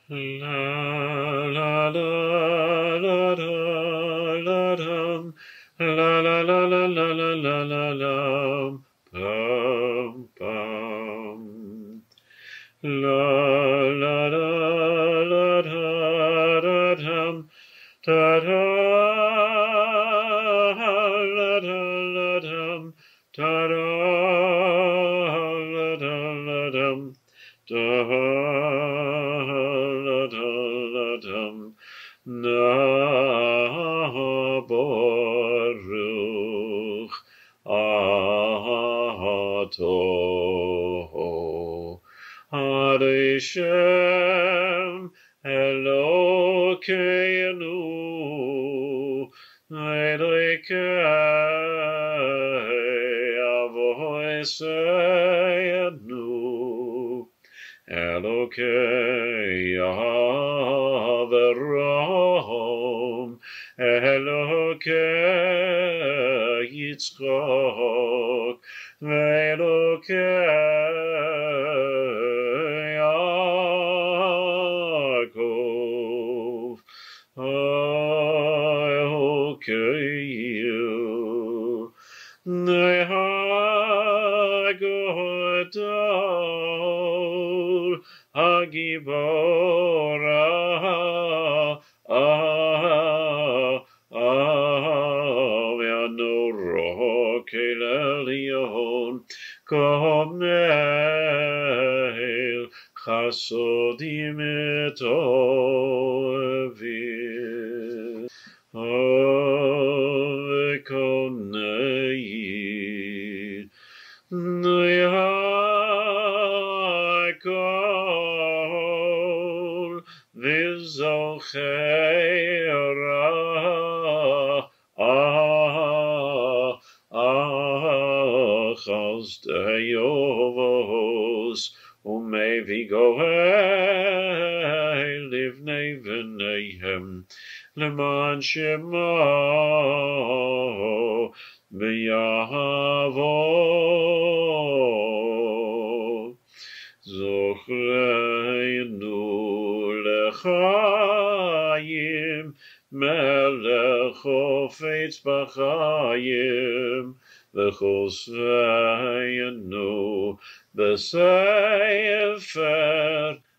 La la la la la la dum. La la la la la la la la la. Pum pum. La la la la da da dum. Da da la da la dum. Da da la da la dum. Da la da la dum. Na baruch ato Hashem Elokeinu Elokei Avoseinu Elokei Avraham Elokei Yitzchak Elokei Yaakov Elokei Hagodol Hagibora Ve'anoro Kelelion Komel Chasodim Tovim Ovekoneid Yakol Vizochera Achaz Deyovos Umevigohei Livnei V'neihem Leman Shemo V'yahavo Zochreinu Lechayim Melech Chofetz B'chayim V'chosreinu B'sefer